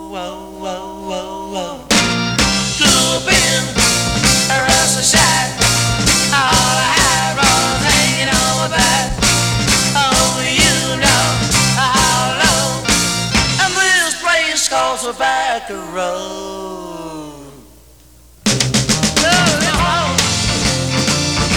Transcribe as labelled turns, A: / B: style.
A: whoa, whoa, whoa, whoa. Looping, a rustle shot. All I had was hanging on my back. Oh, you know how low. And this place calls a back road.